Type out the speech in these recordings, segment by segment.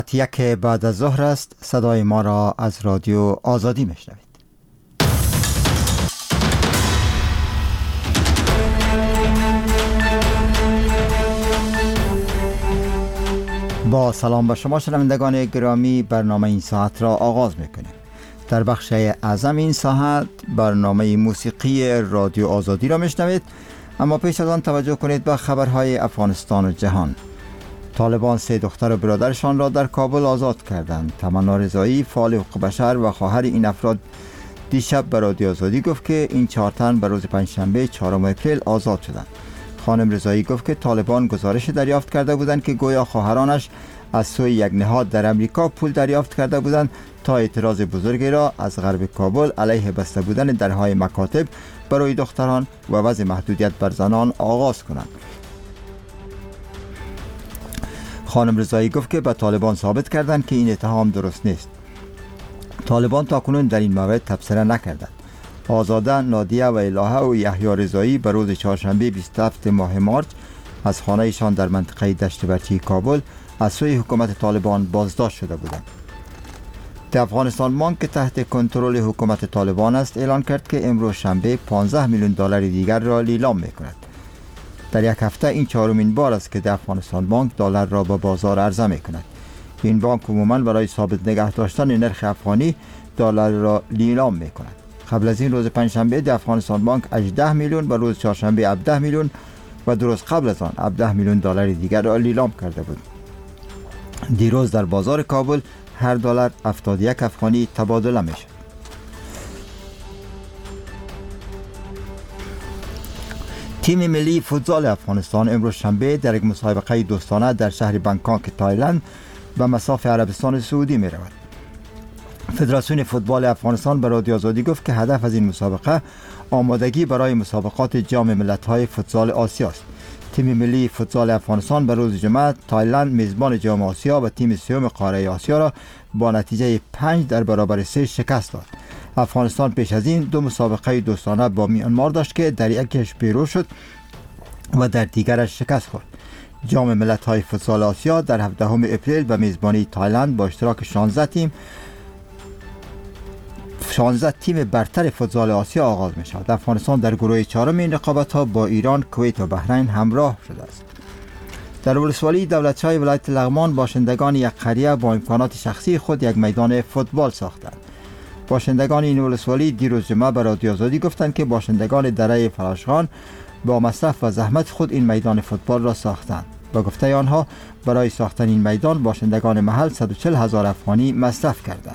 یک بعد از ظهر است. صدای ما را از رادیو آزادی میشنوید. با سلام به شما شنوندگان گرامی، برنامه این ساعت را آغاز میکنیم. در بخش اعظم این ساعت برنامه موسیقی رادیو آزادی را میشنوید، اما پیش از آن توجه کنید به خبرهای افغانستان و جهان. طالبان 3 دختر و برادرشان را در کابل آزاد کردند. تمنا رضایی، فعال حقوق بشر و خواهر این افراد دیشب به رادیو آزادی گفت که این 4 تن به روز پنجشنبه 4 اپریل آزاد شدند. خانم رضایی گفت که طالبان گزارش دریافت کرده بودند که گویا خواهرانش از سوی یک نهاد در امریکا پول دریافت کرده بودند تا اعتراض بزرگی را از غرب کابل علیه بسته بودن درهای مکاتب برای دختران و وضع محدودیت بر زنان آغاز کنند. خانم رضایی گفت که به طالبان ثابت کردند که این اتهام درست نیست. طالبان تاکنون در این مورد تبصره نکردند. آزاده، نادیه و الهه و یحیی رضایی به روز چهارشنبه 27 ماه مارس از خانه‌شان در منطقه دشت برچی کابل از سوی حکومت طالبان بازداشت شده بودند. افغانستان بانک که تحت کنترل حکومت طالبان است اعلان کرد که امروز شنبه 15 میلیون دلار دیگر را لیلام می‌کند. در یک هفته این 4مین بار است که افغانستان بانک دلار را به بازار عرضه می‌کند. این بانک عموماً برای ثابت نگه داشتن نرخ افغانی دلار را لیلام می‌کند. قبل از این روز پنجشنبه افغانستان بانک 18 میلیون و روز چهارشنبه 17 میلیون و دو روز قبل از آن 17 میلیون دلار دیگر را لیلام کرده بود. دیروز در بازار کابل هر دلار 71 افغانی تبادله میشه. تیم ملی فوتبال افغانستان امروز شنبه در یک مسابقه دوستانه در شهر بانکوک تایلند به مصاف عربستان سعودی می رود. فدراسیون فوتبال افغانستان به رادیو آزادی گفت که هدف از این مسابقه آمادگی برای مسابقات جام ملت‌های فوتسال آسیا است. تیم ملی فوتسال افغانستان به روز جمعه تایلند میزبان جام آسیا و تیم سوم قاره آسیا را با نتیجه 5 در برابر 3 شکست داد. افغانستان پیش از این 2 مسابقه دوستانه با میانمار داشت که در یکیش پیروز شد و در دیگرش شکست خورد. جام ملت‌های فوتسال آسیا در 17 اپریل به میزبانی تایلند با اشتراک 16 تیم برتر فوتسال آسیا آغاز می شود. افغانستان در گروه 4 این رقابت‌ها با ایران، کویت و بحرین همراه شده است. در ولسوالی دولت‌شاه ولایت لغمان باشندگان یک قریه با امکانات شخصی خود یک میدان فوتبال ساختند. باشندگان این ولسوالی دیروز جمعه به رادیو آزادی گفتند که باشندگان دره فلاشخان با مصرف و زحمت خود این میدان فوتبال را ساختند. با گفته آنها برای ساختن این میدان باشندگان محل 140,000 افغانی مصرف کردند.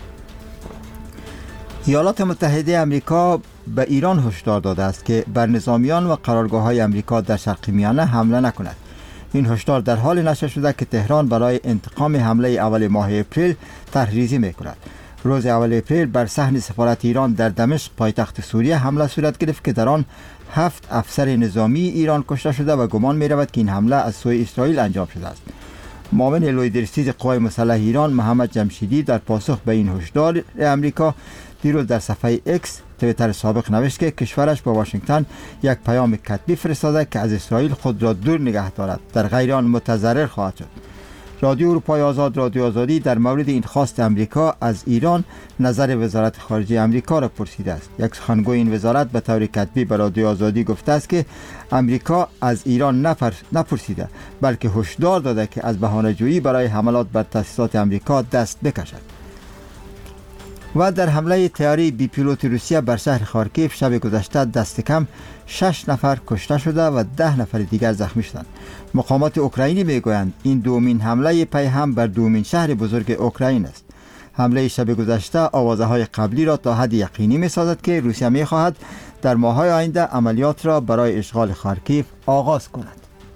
ایالات متحده آمریکا به ایران هشدار داده است که بر نظامیان و قرارگاه‌های آمریکا در شرق میانه حمله نکند. این هشدار در حال نشر شده که تهران برای انتقام حمله اول ماه اپریل طرح‌ریزی می‌کند. روز اول اپریل بر صحن سفارت ایران در دمشق پایتخت سوریه حمله صورت گرفت که در آن 7 افسر نظامی ایران کشته شده و گمان می‌رود که این حمله از سوی اسرائیل انجام شده است. معاون لویدرسیز قوای مسلح ایران محمد جمشیدی در پاسخ به این هشدار آمریکا دیروز در صفحه اکس توییتر سابق نوشت که کشورش با واشنگتن یک پیام کتبی فرستاده که از اسرائیل خود را دور نگه دارد، در غیر آن متضرر خواهد شد. رادیو اروپای آزاد رادیو آزادی در مورد این خواست آمریکا از ایران نظر وزارت خارجه آمریکا را پرسیده است. یک سخنگوی این وزارت به طور کتبی به رادیو آزادی گفته است که آمریکا از ایران نپرسیده بلکه هشدار داده که از بهانه‌جویی برای حملات بر تأسیسات آمریکا دست بکشد. و در حمله طیاره بی پیلوت روسیه بر شهر خارکیف شب گذشته دست کم 6 نفر کشته شده و 10 نفر دیگر زخمی شدند. مقامات اوکراینی میگویند این دومین حمله پی هم بر دومین شهر بزرگ اوکراین است. حمله شب گذشته آوازه‌های قبلی را تا حد یقینی می‌سازد که روسیه می‌خواهد در ماه‌های آینده عملیات را برای اشغال خارکیف آغاز کند.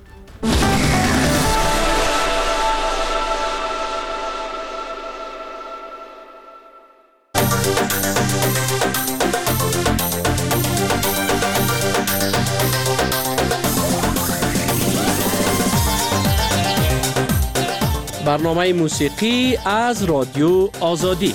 برنامه موسیقی از رادیو آزادی.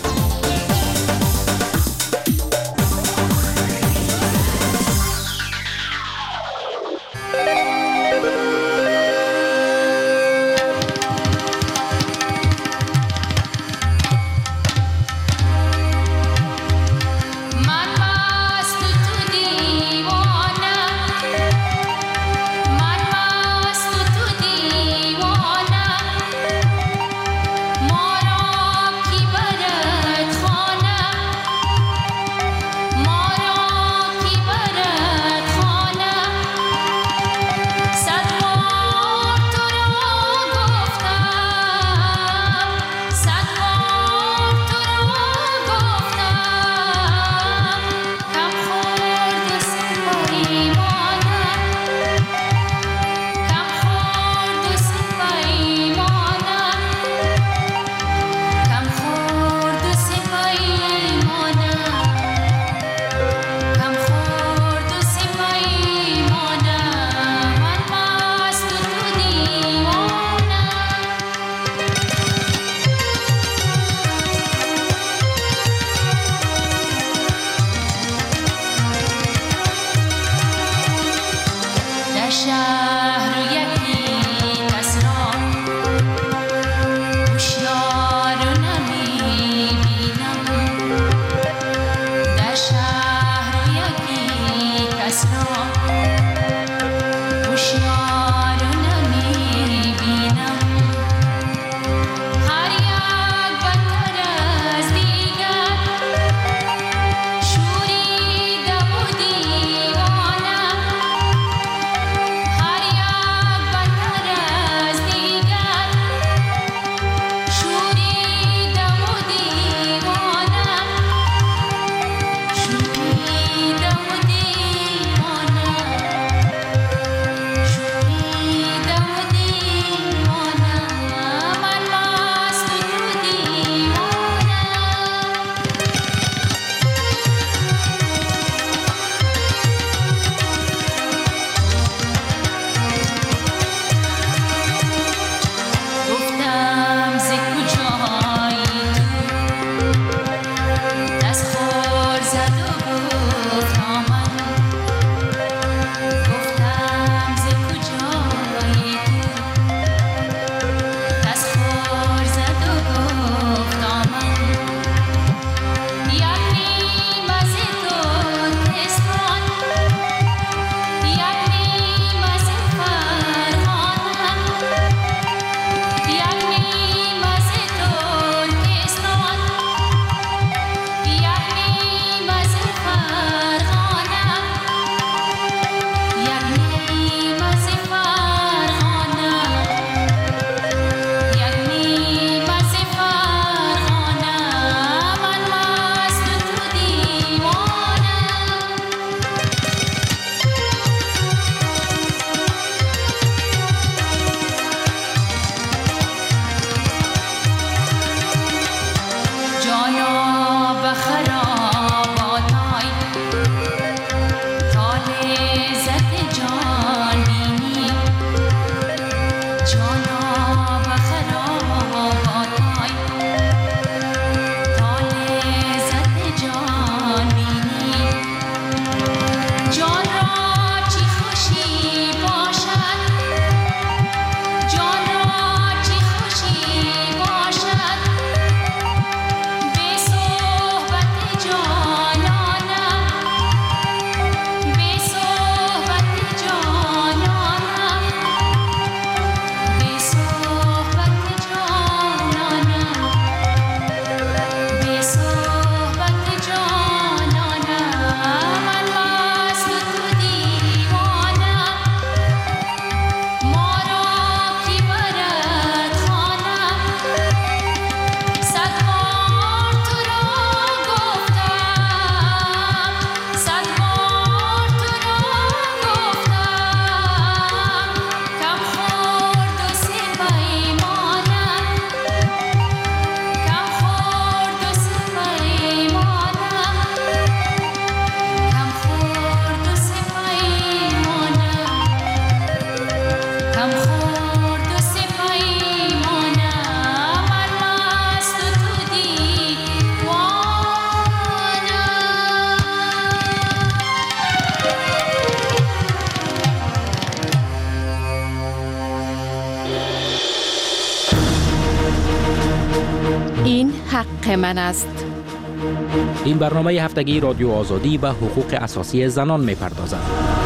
حق من است. این برنامه هفتگی رادیو آزادی به حقوق اساسی زنان می‌پردازد.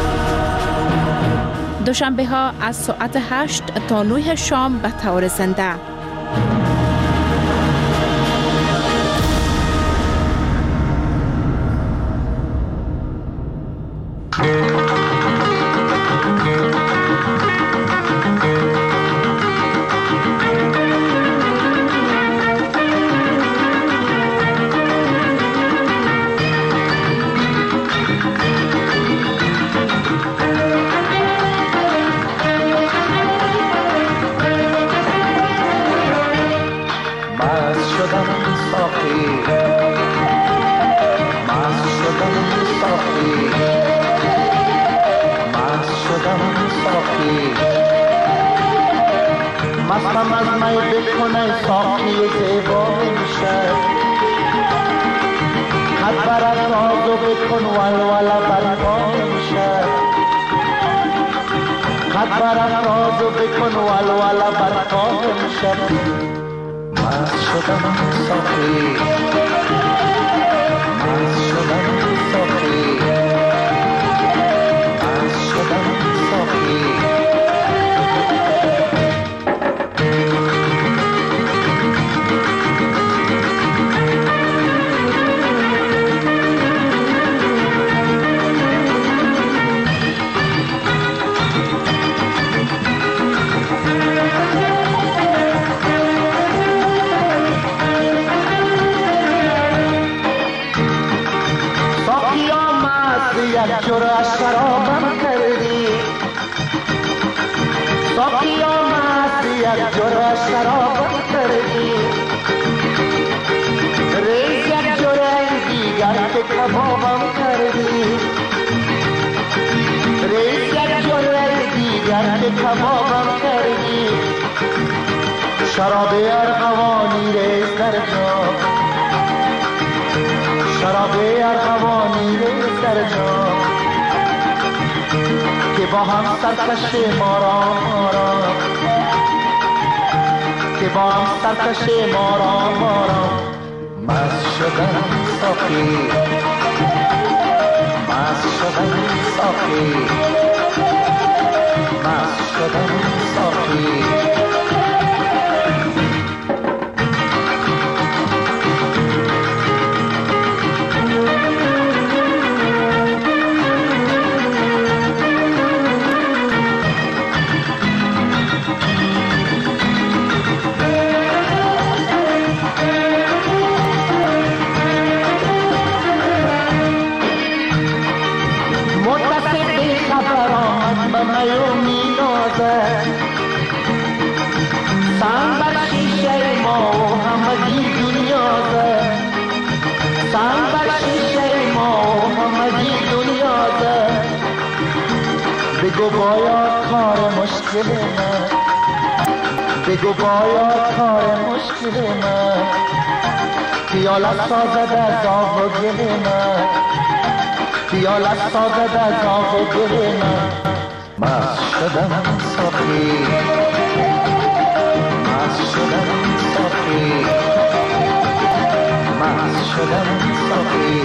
دوشنبه ها از ساعت 8 تا 9 شام به طور زنده. مستم از می بکنه ساقی زیبا میشه خط برد رازو بکن ولوله برپا میشه خط برد رازو بکن ولوله برپا میشه مست شدم ساقی مست شدم ساقی مست شدم ساقی یک جرعه شرابم کردی ساقی آمد یک جرعه شرابم کردی ریز یک جرعه دیگر که کبابم کردی ریز یک جرعه دیگر که کبابم کردی شراب ارغوانی ریز در جام شراب ارغوانی ریز در جام که با هم سرکش ما را که با هم سرکش ما را مست شدم ساقی مست شدم ساقی مست شدم ساقی بگو باید کار مشکل من بگو باید کار مشکل من خیالت سازد از آب و گل من خیالت سازد از آب و گل من مست شدم ساقی مست شدم ساقی مست شدم ساقی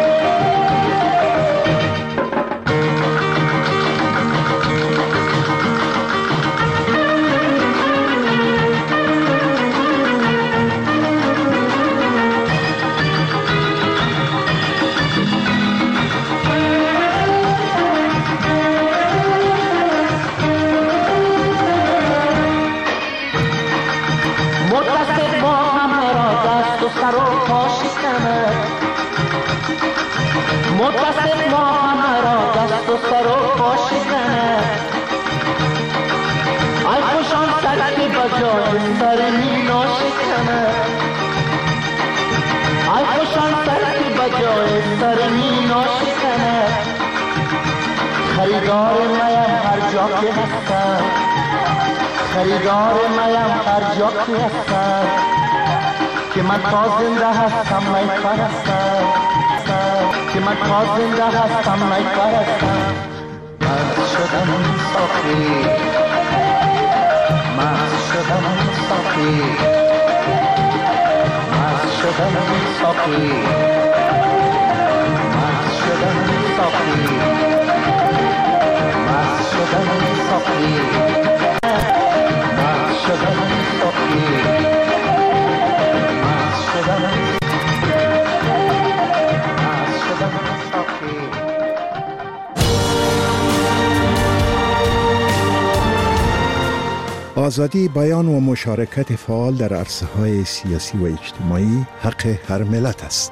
متصل ما همرا دست و سر و پا شکنه ای خوشان سر که بجای سر مینا شکنه ای خوشان سر که بجای سر مینا شکنه خریدار میم هر جا که هستم خریدار میم هر جا که هستم که من تا زنده هستم می پرستم که من تا زنده هستم می پرستم مست شدم ساقی مست شدم ساقی مست شدم ساقی مست شدم ساقی مست شدم ساقی مست شدم ساقی مست شدم ساقی. آزادی بیان و مشارکت فعال در عرصه‌های سیاسی و اجتماعی حق هر ملت است.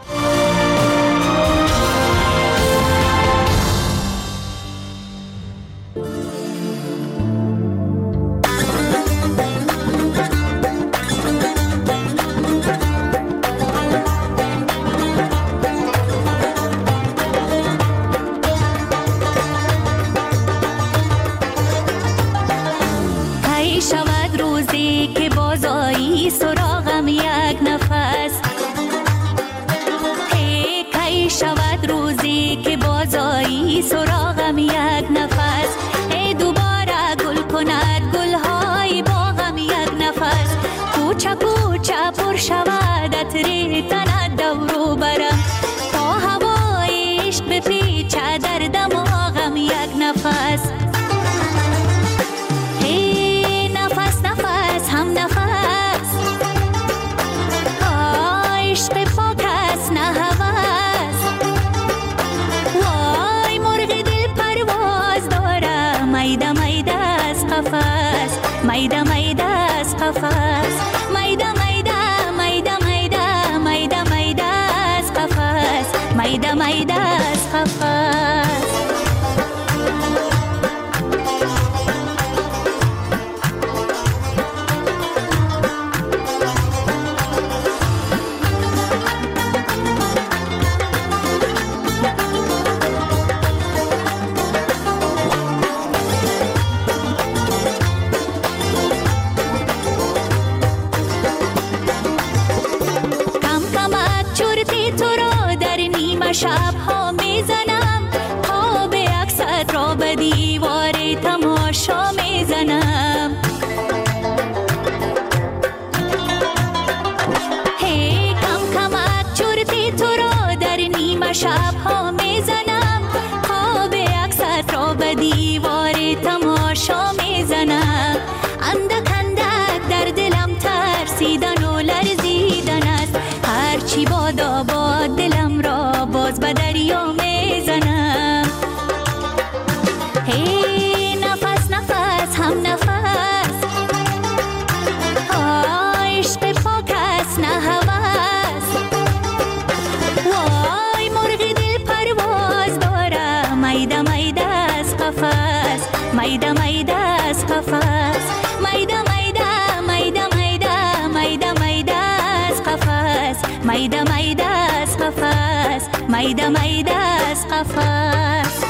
سراغم یک نفس ای دوباره گل کند گلهای باغم یک نفس کوچه کوچه پر شود عطر تنت دورو برم تا هوای عشق بپیچه در دماغم یک نفس ای نفس نفس هم نفس عشق پاک است نه هوس وای مرغ دل پرواز داره میده میده از قفس میده میده از قفس میده میده میده میده میده میده از قفس میده میده از قفس شب ها میزنم خواب عکست را به دیوار تماشا میزنم هی کم کمک چرتی تو را در نیمه شب ها میزنم خواب عکست را به دیوار تماشا میزنم اندک اندک در دلم ترسیدن و لرزیدن است هرچی بادا باد دلم را باز به دریا میزنم هی نفس نفس هم نفس عشق پاک است نه هوس وای مرغ دل پرواز داره میده میده از قفس میده میده از قفس میده میده میده میده میده میده از قفس میده میده از قفس میده میده از قفس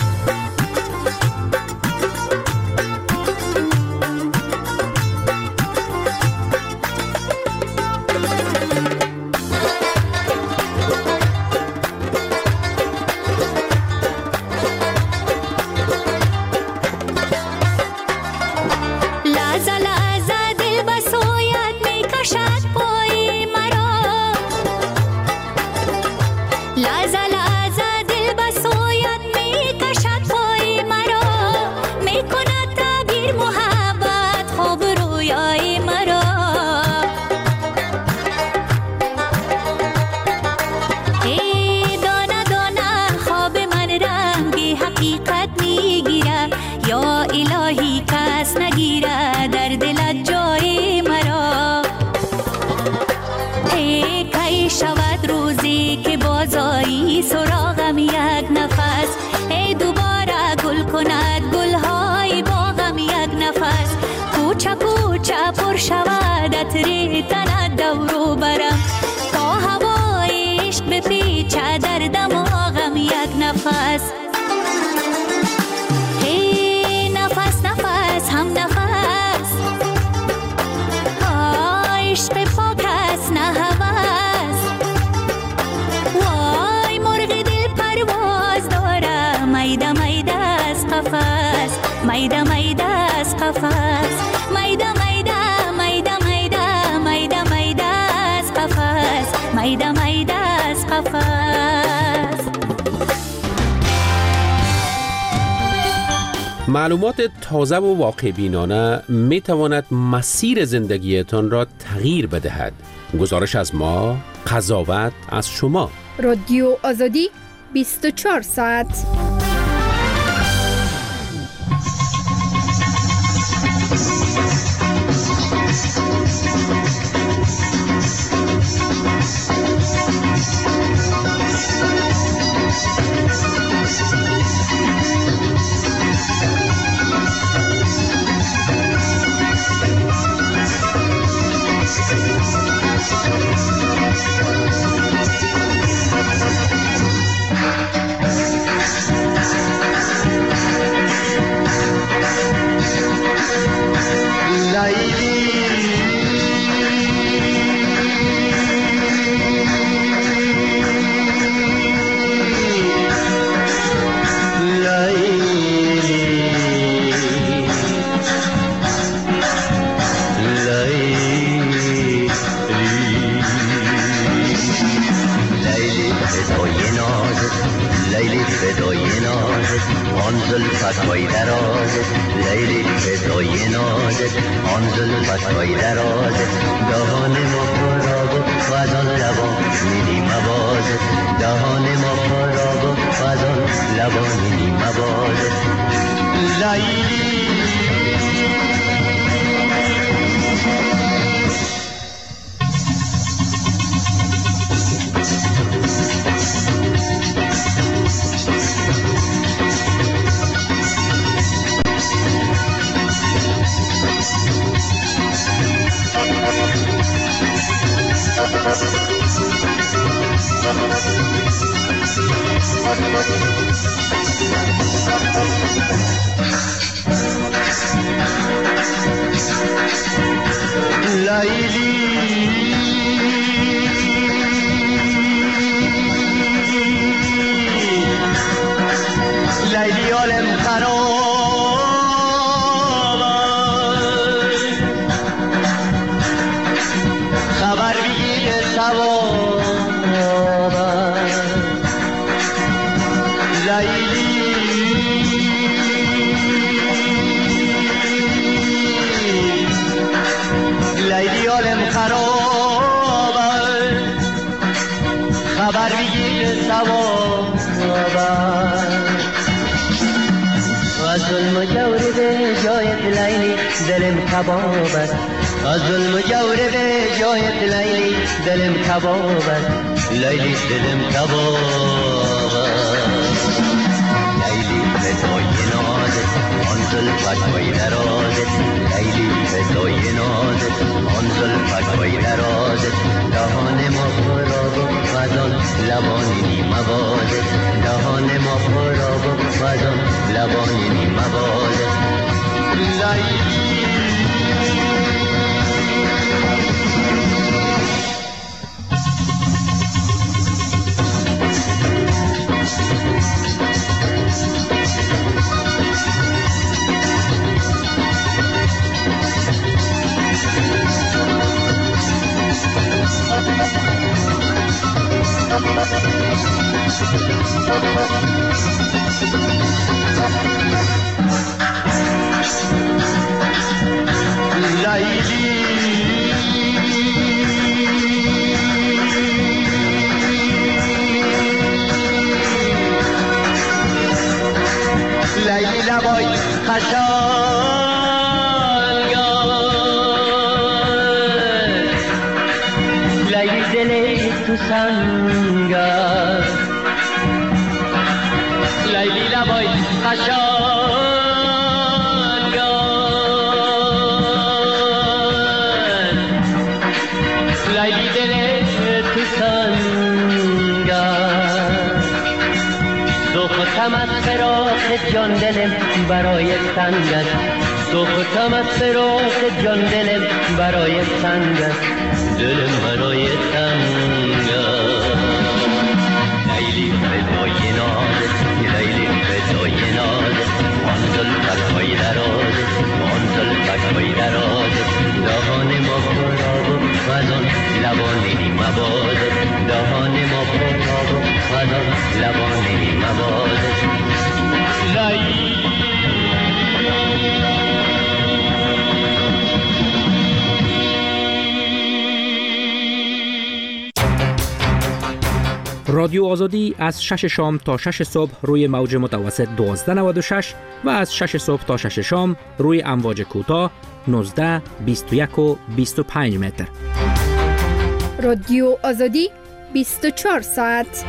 سراغم یک نفس ای دوباره گل کند گلهای باغم یک نفس کوچه کوچه پر شود عطر تنت دورو برم تا هوای عشق بپیچه در دماغم یک نفس هی نفس نفس هم نفس عشق پاک است نه هوس وای مرغ دل پرواز داره میده میده از قفس میده میده از قفس میده میده میده میده میده میده از قفس میده میده از قفس. معلومات تازه و واقع بینانه می تواند مسیر زندگیتان را تغییر بدهد. گزارش از ما، قضاوت از شما. رادیو آزادی 24 ساعت. از ظلم جور به جایت لیلی دلم کباب است، لیلی دلم کباب است. لیلی فدای نازت آن زلفت درازت، لیلی فدای نازت آن زلفت درازت. دهان ما خراب و فزان لبان نیموازت، دهان ما خراب و فزان لبان نیموازت. لیلی لیلی لبای خشایار، لیلی دلی تو سنگر، لیلی لبای خشایار، لیلی دلی تو سنگر. تو خودم از فراق جان دلم برای سنگ است، تو خودم از فراق جان دلم برای سنگ است، دلم برای سنگ است. لیلی فدای نازت، لیلی فدای نازت، آن زلفت های درازت، آن زلفت های درازت. دهان ما خراب و فزان لبان مبادا دهان ما پرتاب و فدا لبانه مبادا رادیو آزادی از 6 شام تا 6 صبح روی موج متوسط 1296 و از 6 صبح تا 6 شام روی امواج کوتاه 19، 21 و 25 متر. رادیو آزادی 24 ساعت.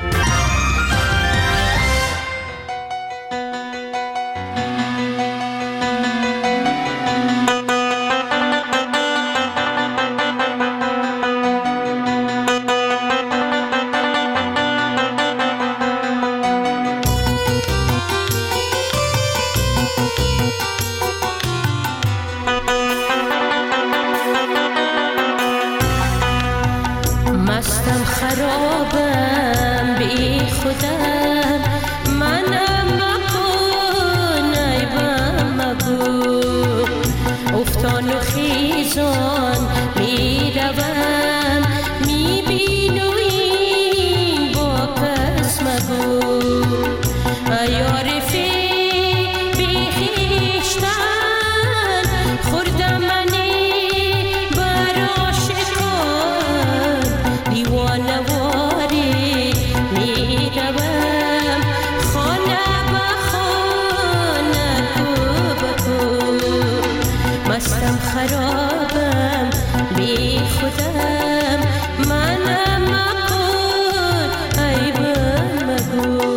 مستم خرابم بی خودم منم مکن عیبم مگو افتان و خیزان می روم می بینو این با کس مگو عیارفی بی خیشتن خوردم خرابم بی خودم منم مکن عیبم مگو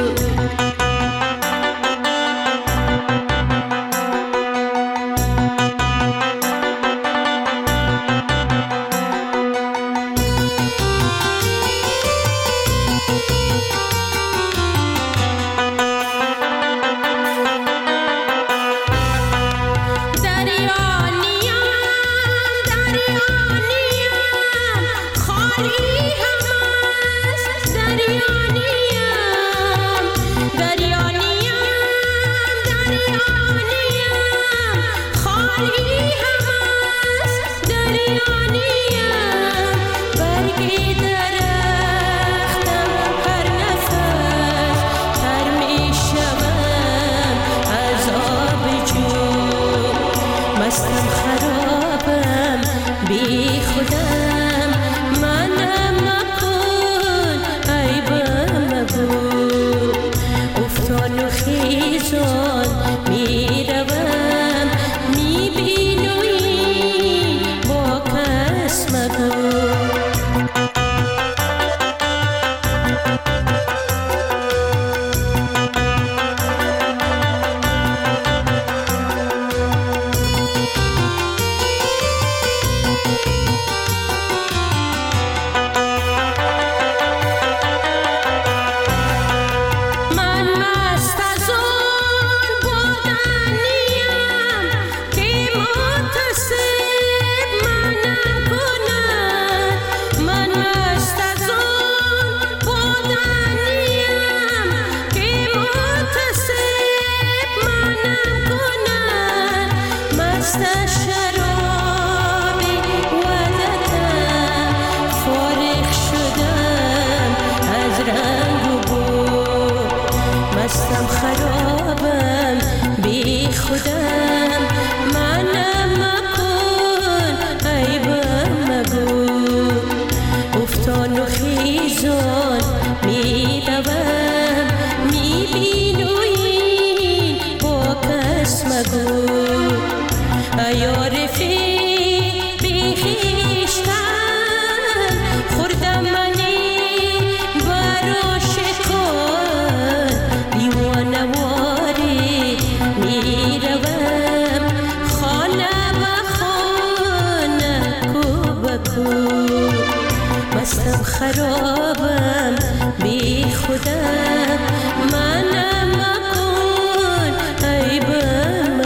خرابم بی خودم منم مکن عیبم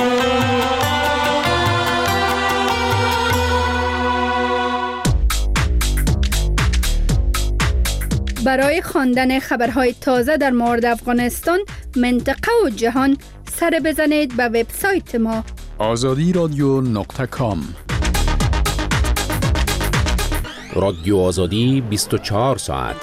برای خواندن خبرهای تازه در مورد افغانستان، منطقه و جهان سر بزنید به وبسایت ما azadiradyo.com. رادیو آزادی 24 ساعت.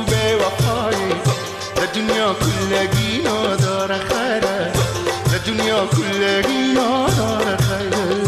دنیا دنیا کلگی نداره خیره.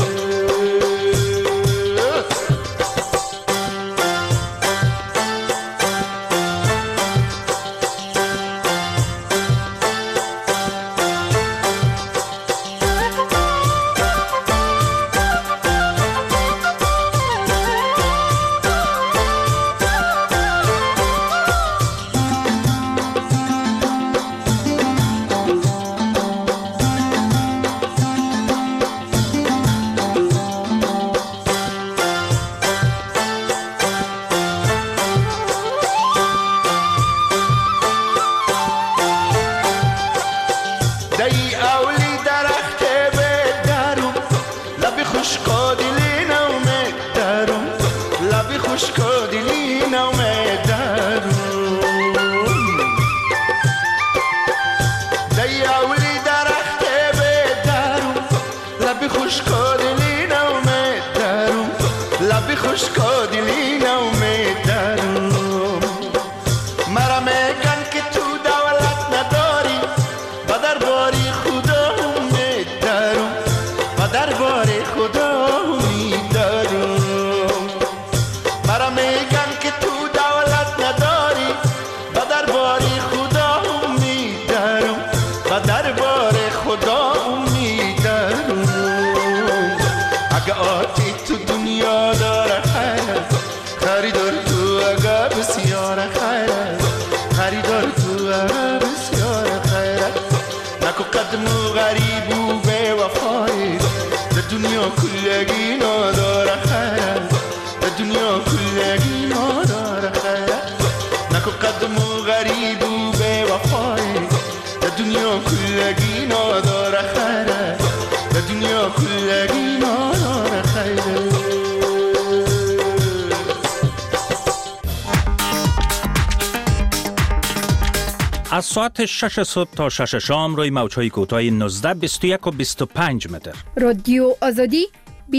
از ساعت 6 صبح تا 6 شام روی موج‌های کوتاه 19 21 و 25 متر. رادیو آزادی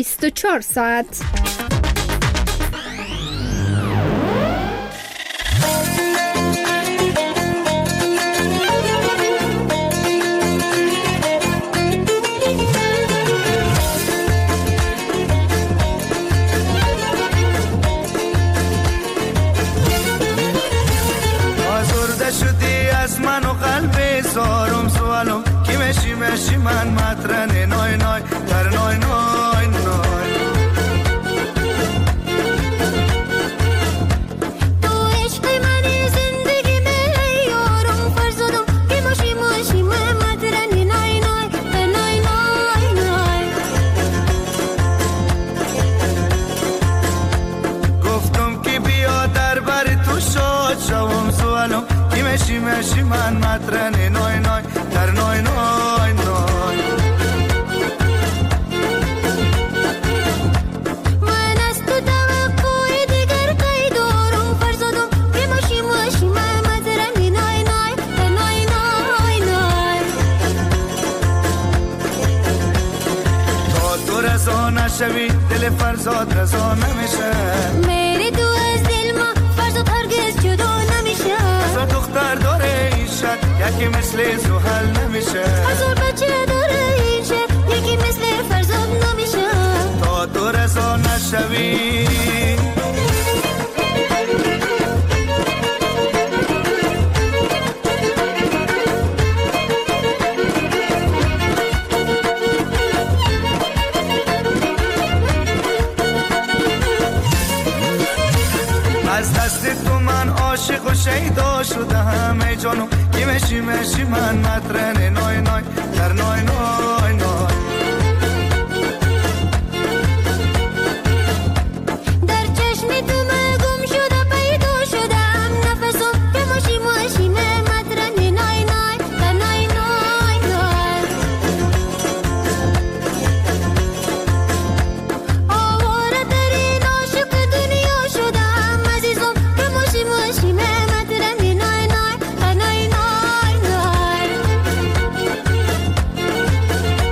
24 ساعت. مشی من مطرن نای نای در نای نای نای تو عشق منی زندگی می یارم فرزادم که مشی مشی من مطرن نای نای در نای نای نای گفتم که بیا در بر تو شاد شوم سوالم که مشی مشی من مطرن نای نای در نای نای نای من از تو توقع دیگر کی دارم فرزادم که ماشی ماشی من مطرن نای نای در نای نای نای تا تو رضا نشوی دل فرزاد رضا نمیشه میری تو از دل ما فرزاد هرگز جدا نمیشه از دختر داره این شک یکی مثل زحل نمیشه هزار بچه داره این شک یکی مثل فرزاد نمیشه تا تو رضا نشوی از دست تو من عاشق و شیدا شدم ای جانو که مشی مشی من مطرن نای نای در نای نای نای در چشم تو من گم شده پیدا شدم نفسم که ماشی ماشی من مطرن نای نای در نای نای نای آواره ترین عاشق دنیا شدم عزیزم که ماشی ماشی من مطرن نای نای در نای نای نای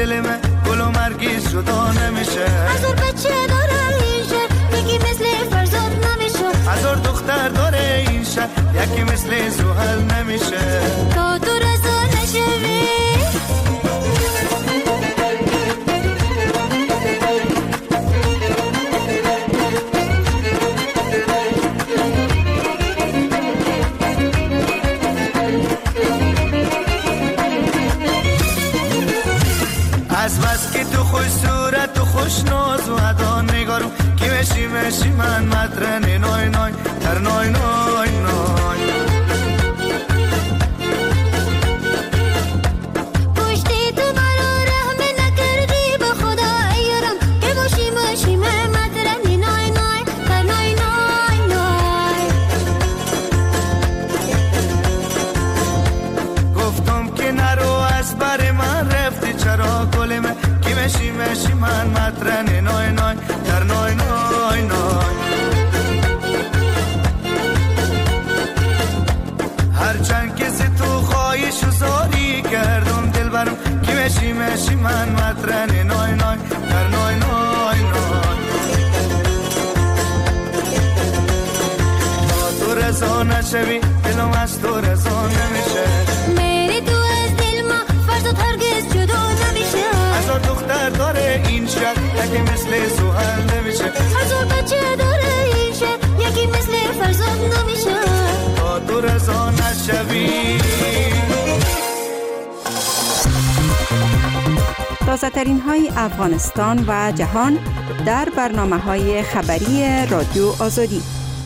دل من گل و مرگی جدا نمیشه. هزار بچه داره این شهر یکی مثل فرزاد نمیشه. هزار دختر داره این شهر یکی مثل زحل نمیشه. تا تو رضا نشوی از بس که تو خوش صورت و خوش ناز و ادا نگارم که مشی من مدرن نای نای در نای نای نای. پشتی تو مرا رحم نکردی به خدا ایرم که مشی من مدرن نای نای در نای نای نای. گفتم که نرو از بر من رفتی چرا گل من که مشی من مدرن نای نای در نای نای نای. هرچند کسی تو خواهیش و زاری کردم دل برم که مشی من مدرن نای نای در نای نای نای. تا تو رضا نشوی دلم از تو رضا نمیشه. میری تو از دل ما فرزاد هرگز جدا نمیشه. هزار دختر داره این شهر یکی مثل زحل نمیشه. هزار بچه داره این شهر یکی مثل فرزاد نمیشه. تا تو رضا نشوی. تازه ترین های افغانستان و جهان در برنامه های خبری رادیو آزادی.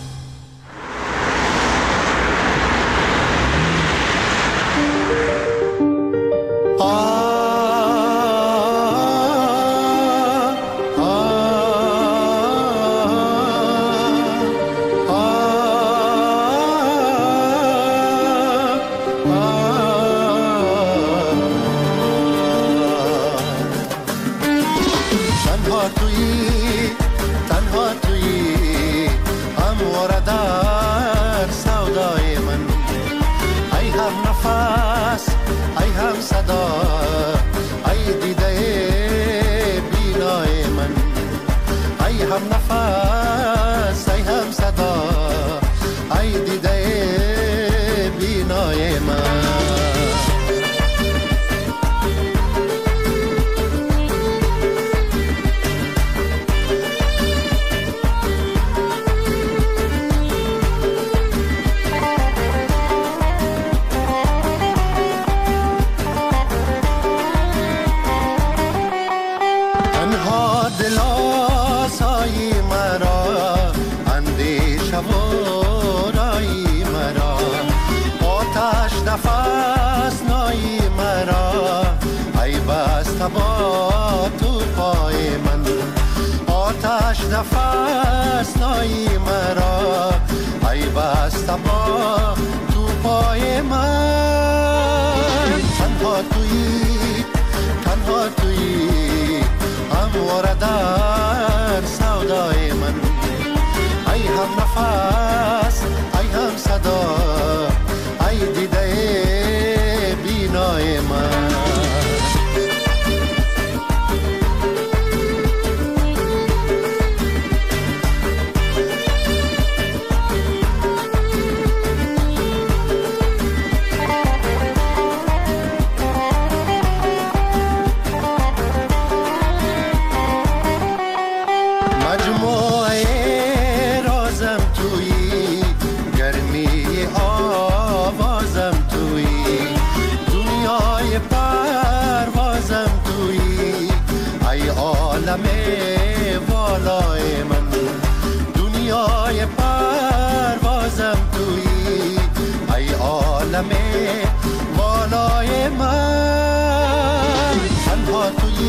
نفس نایی مرا ای بسته با تو پای من. تنها تویی همواره در سودای من. ای هم نفس ای هم صدا ای دیده بینای من. والای من دنیای پروازم تویی ای عالم والای من. تنها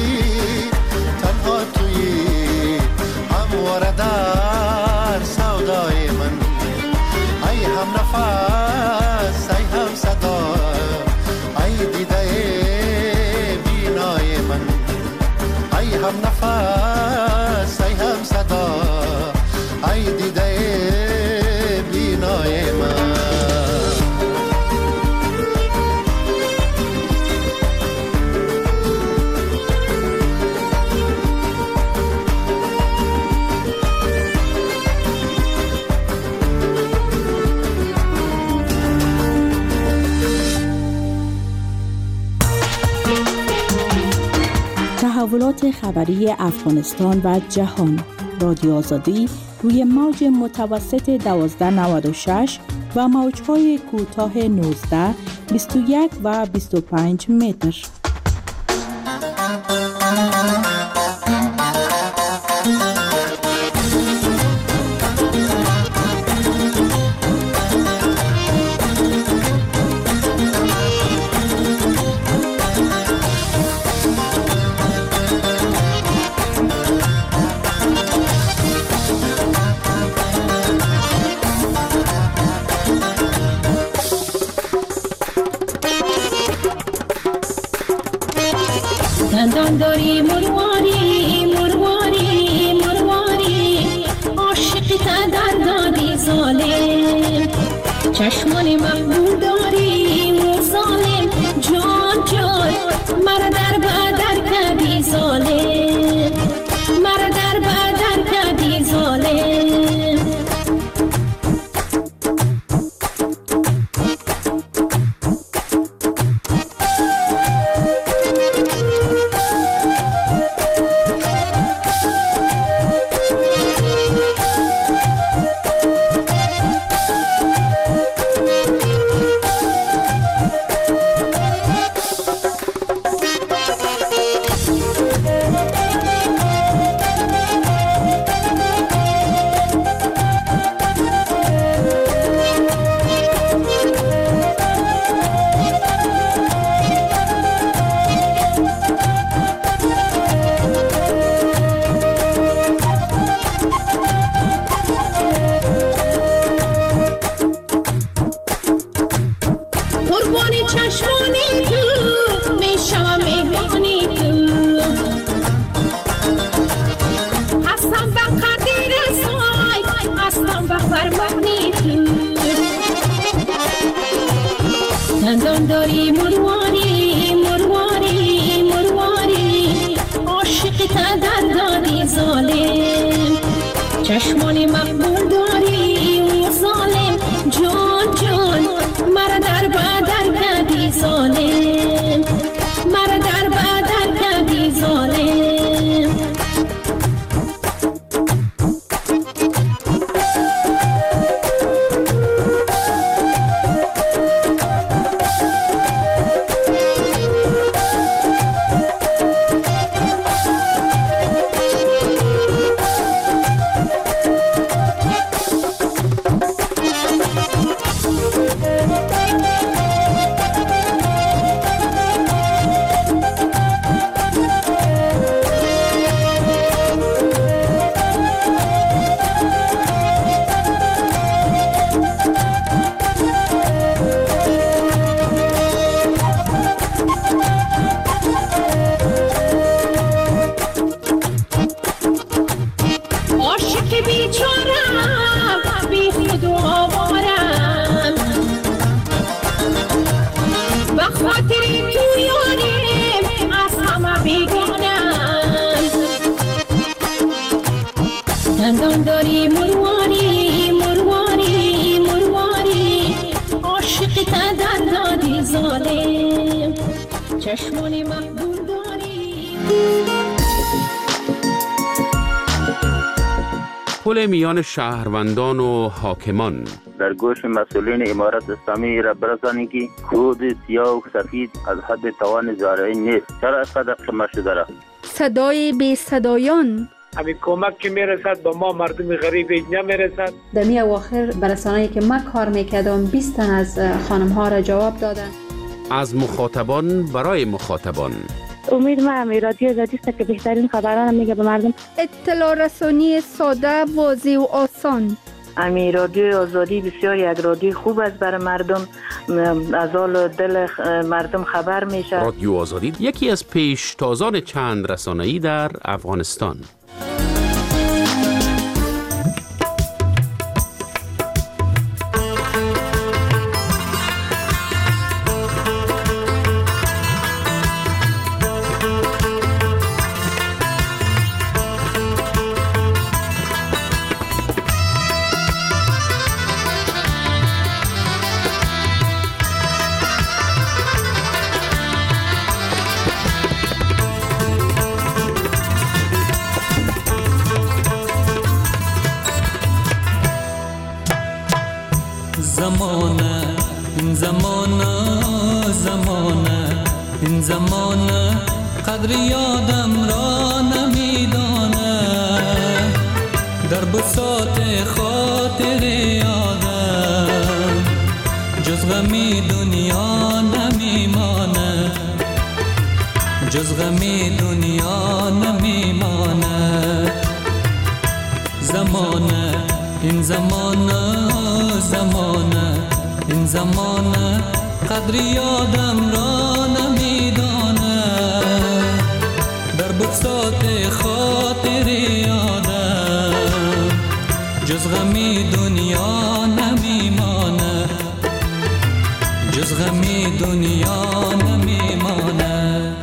تویی همواره در سودای من. ای هم نفس ای هم صدا ای دیده بینای من. ای هم نفس ای هم صدا ای دیده بینای من. تحولات خبری افغانستان و جهان. رادیو آزادی روی موج متوسط 1296 و موج‌های کوتاه 19، 21 و 25 متر. دندان داری مرواری مرواری مرواری، عاشق تا دندانی ظالم، چشمان مقبول داری و ظالم، جان جان مرا در بدر کردی ظالم، مرا در بدر کردی ظالم. دندان داری مرواری مرواری مرواری، عاشق تا دندانی ظالم، چشمان مقبول داری و ظالم، جان جان مرا در بدر کردی ظالم، مرا در بدر کردی ظالم. دندان داری مرواری مرواری مرواری، عاشق تا دندانی ظالم، چشمان مقبول داری. پل میان شهروندان و حاکمان. در گوش مسئولین امارت اسلامی را برسانید که کود سیاه و سفید از حد توان زارعی نیست. چرا اینقدر قمه شده را؟ صدای بی صدایان. همین کمک که میرسد به ما مردم غریب نمیرسد. دمی اواخر برسانه‌ای که من کار میکردم 20 تن از خانم ها را جواب دادن. از مخاطبان برای مخاطبان. امید ما هم رادیو آزادی است که بهترین خبران میگه به مردم. اطلاع رسانی ساده، واضح و آسان. امی رادیو آزادی بسیار یک رادیو خوب است برای مردم، از حال دل مردم خبر میشه. رادیو آزادی یکی از پیشتازان چند رسانه‌ای در افغانستان. زمانه این زمانه قدر یادم را نمیدانه در بساط خاطر یادم جز غمی دنیا نمیمانه جز غمی دنیا نمیمانه زمانه این زمانه زمانه این زمانه قدر یادم را نمیدانه در بساط خاطر یادم جز غمی دنیا نمیمانه جز غمی دنیا نمیمانه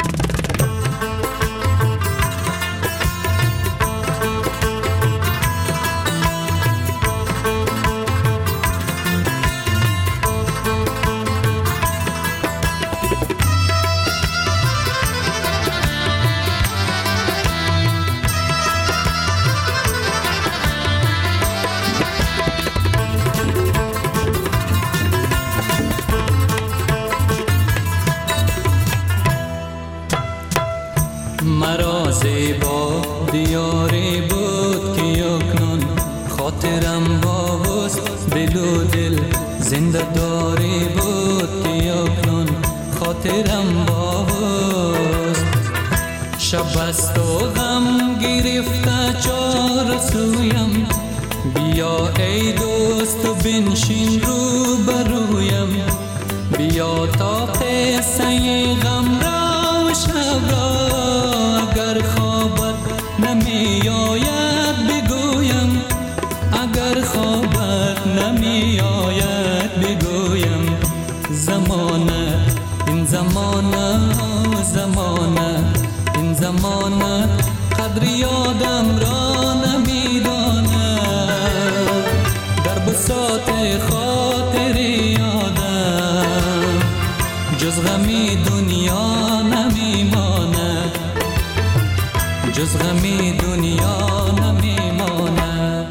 مرا زیبا دیاری بود که یکنون خاطرم با حسن دل و دل زنده داری بود که یکنون خاطرم با حسن شب است و غم گرفته چار سویم بیا ای دوست و بنشین رو برویم بیا تا قصه غم را و شب را اگر خوابت نمی آید بگویم اگر خوابت نمی آید بگویم زمانه این زمانه زمانه این زمانه قدر یادم را نمیدانه در بساط خاطر یادم جز غمی دنیا نمیمانه جز غمی دنیا نمیمانه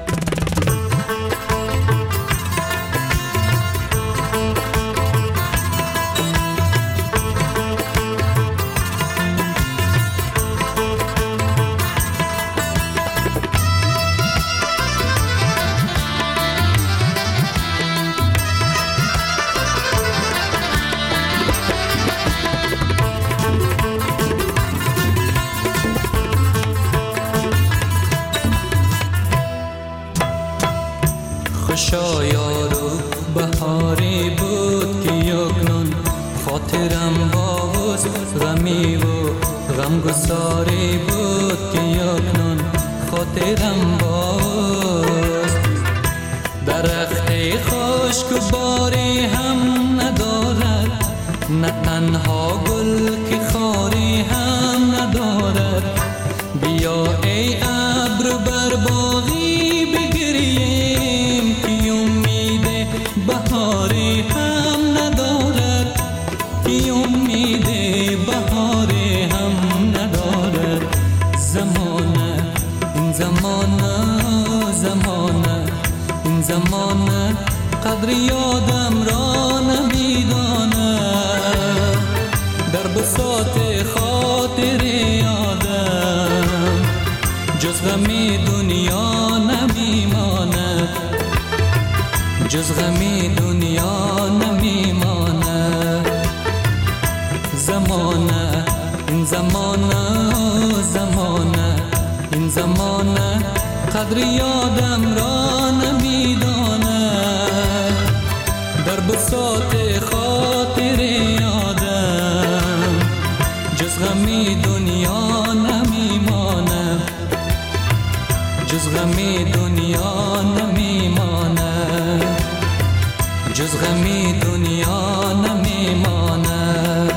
شایارو بهاری بود که یکنون خاطرم با حسن غمی و غمگساری بود که یکنون خاطرم با حسن درخت خشک و باری هم ندارد نه تنها گل که خاری هم ندارد بیا ای ابر بر باغی بگریم که امید بهاری هم ندارد که امید بهاری هم ندارد زمانه این زمانه زمانه این زمانه قدر یادم را نمیدانه در بساط خاطر یادم جز غمی دنیا نمیمانه جز غمی دنیا نمیمانه زمانه این زمانه زمانه این زمانه قدر یادم را نمیدانه در بساط خاطر یادم جز غمی دنیا نمیمانه جز غمی دنیا نمیمانه جز غمی دنیا نمیمانه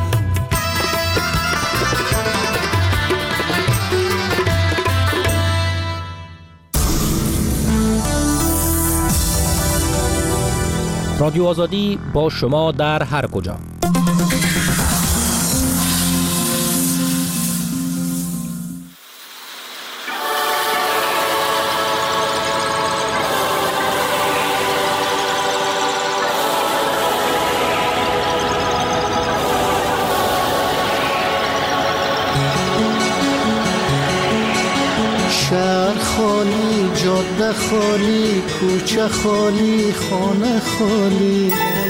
رادیو آزادی با شما در هر کجا. جاده خالی، کوچه خالی، خانه خالی،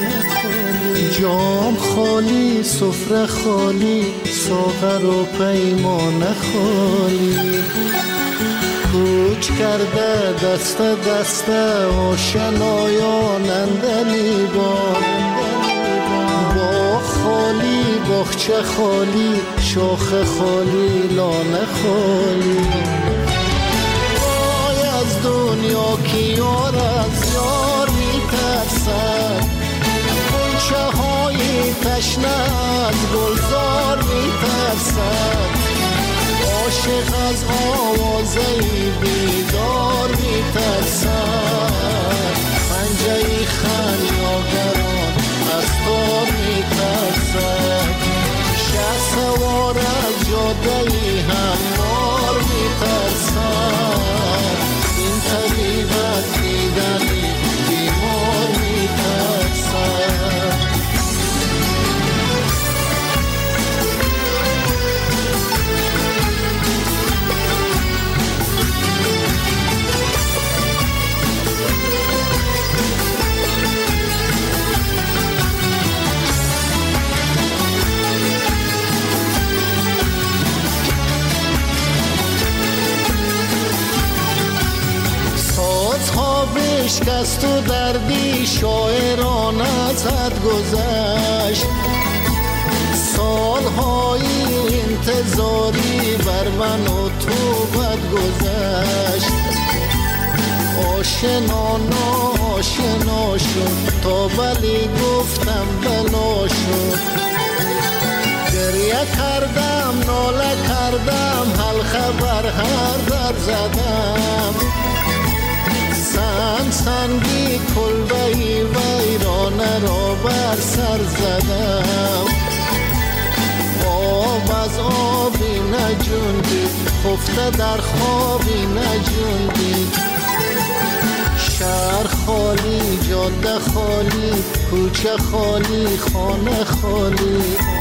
جام خالی، سفره خالی، ساغر و پیمانه خالی. کوچ کرده دست دست آشنایان اندلی با خالی، باغچه خالی، شاخ خالی، لانه خالی. وای از دنیا که یار از یار میترسد، غنچه های تشنه از گلزار میترسد. عاشق از آوازه بیدار میترسد، پنجه خمیازگران از تار میترسد. شه سوار از جاده هموار میترسد، این طبیب از دیدن بیمار میترسد. بشکست و دردی شاعران از حد گذشت، سالهای انتظاری بر من و تو بد گذشت. آشنا ناآشنا شد تا بلی گفتم بلا شد. گریه کردم ناله کردم حلقه بر هر در زدم. سنگی کلبهی ویرانه را بر سر زدم. آب از آبی نجوندید، خفته در خوابی نجوندید. شهر خالی، جاده خالی، کوچه خالی، خانه خالی،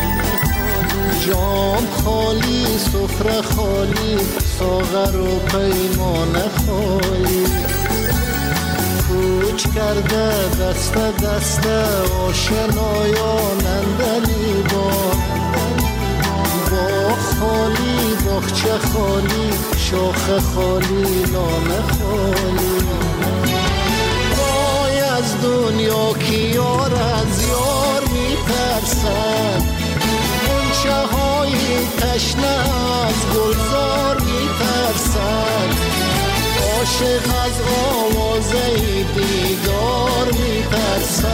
جام خالی، سفره خالی، ساغر و پیمانه خالی. کوچ کرده دست دست آشنایان اندلی با خالی، باغچه خالی، شاخ خالی، لانه خالی. وای از دنیا که یار از یار میترسد، غنچه های تشنه از گلزار میترسد. عاشق از آوازه دیدار میترسد،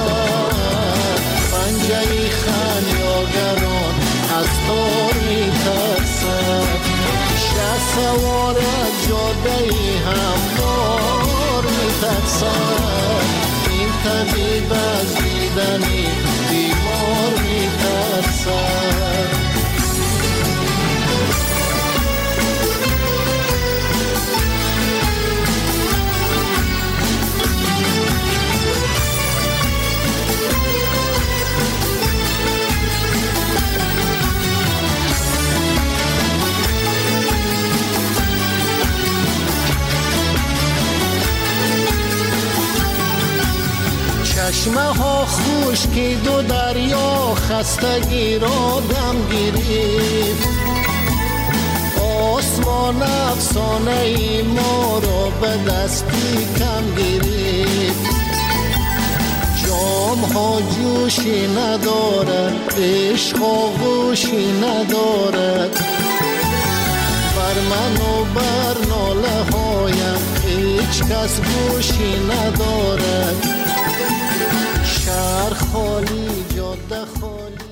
پنجه خمیازگران از تار میترسد. شه سوار از جاده هموار میترسد، این طبیب از دیدن بیمار میترسد. چشمه ها خشکید و دریا خستگی را دم گرفت. آسمان افسانه ای ما را به دستی کم گرفت. جام ها جوشی ندارد، عشق آغوشی ندارد. بر من و بر ناله هایم هیچ کس گوشی ندارد. شهر خالی، جاده خالی.